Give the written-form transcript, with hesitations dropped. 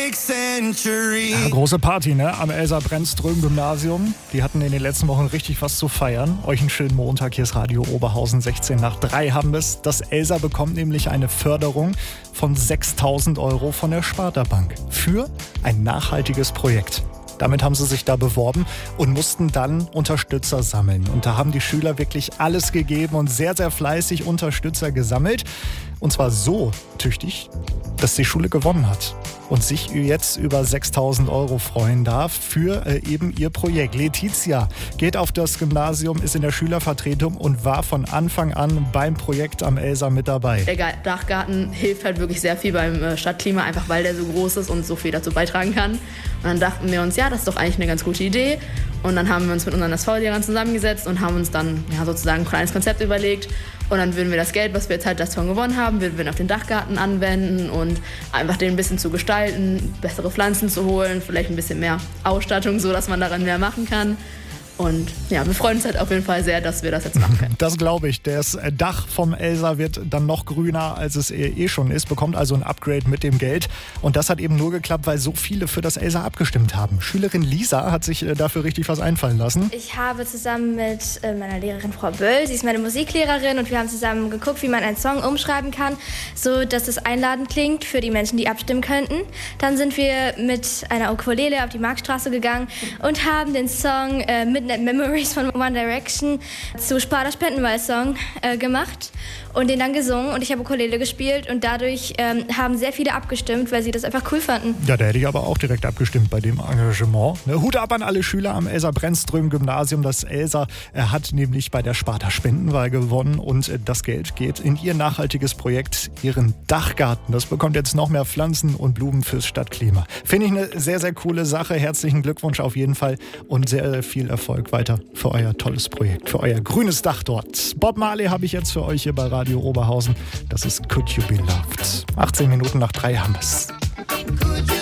Ja, große Party, ne? Am Elsa-Brennström-Gymnasium. Die hatten in den letzten Wochen richtig was zu feiern. Euch einen schönen Montag. Hier ist Radio Oberhausen. 16:03 haben wir es. Das Elsa bekommt nämlich eine Förderung von 6.000 € von der Sparda-Bank für ein nachhaltiges Projekt. Damit haben sie sich da beworben und mussten dann Unterstützer sammeln. Und da haben die Schüler wirklich alles gegeben und sehr, sehr fleißig Unterstützer gesammelt. Und zwar so tüchtig, dass die Schule gewonnen hat und sich jetzt über 6.000 € freuen darf für eben ihr Projekt. Letizia geht auf das Gymnasium, ist in der Schülervertretung und war von Anfang an beim Projekt am Elsa mit dabei. Der Dachgarten hilft halt wirklich sehr viel beim Stadtklima, einfach weil der so groß ist und so viel dazu beitragen kann. Und dann dachten wir uns, ja, das ist doch eigentlich eine ganz gute Idee. Und dann haben wir uns mit unseren SV-Lehrern zusammengesetzt und haben uns dann sozusagen ein kleines Konzept überlegt. Und dann würden wir das Geld, was wir jetzt halt davon gewonnen haben, würden wir auf den Dachgarten anwenden und einfach den ein bisschen zu gestalten, bessere Pflanzen zu holen, vielleicht ein bisschen mehr Ausstattung, so dass man daran mehr machen kann. Und ja, wir freuen uns halt auf jeden Fall sehr, dass wir das jetzt machen können. Das glaube ich. Das Dach vom Elsa wird dann noch grüner, als es schon ist, bekommt also ein Upgrade mit dem Geld. Und das hat eben nur geklappt, weil so viele für das Elsa abgestimmt haben. Schülerin Lisa hat sich dafür richtig was einfallen lassen. Ich habe zusammen mit meiner Lehrerin Frau Böll, sie ist meine Musiklehrerin, und wir haben zusammen geguckt, wie man einen Song umschreiben kann, so dass es einladend klingt für die Menschen, die abstimmen könnten. Dann sind wir mit einer Ukulele auf die Marktstraße gegangen und haben den Song Midnight Memories von One Direction zu Sparda Spendenwahl-Song gemacht und den dann gesungen, und ich habe Ukulele gespielt, und dadurch haben sehr viele abgestimmt, weil sie das einfach cool fanden. Ja, da hätte ich aber auch direkt abgestimmt bei dem Engagement. Hut ab an alle Schüler am Elsa-Brennström-Gymnasium. Das Elsa hat nämlich bei der Sparda Spendenwahl gewonnen und das Geld geht in ihr nachhaltiges Projekt, ihren Dachgarten. Das bekommt jetzt noch mehr Pflanzen und Blumen fürs Stadtklima. Finde ich eine sehr, sehr coole Sache. Herzlichen Glückwunsch auf jeden Fall und sehr viel Erfolg weiter für euer tolles Projekt, für euer grünes Dach dort. Bob Marley habe ich jetzt für euch hier bei Radio Oberhausen. Das ist Could You Be Loved. 18:03 haben wir es.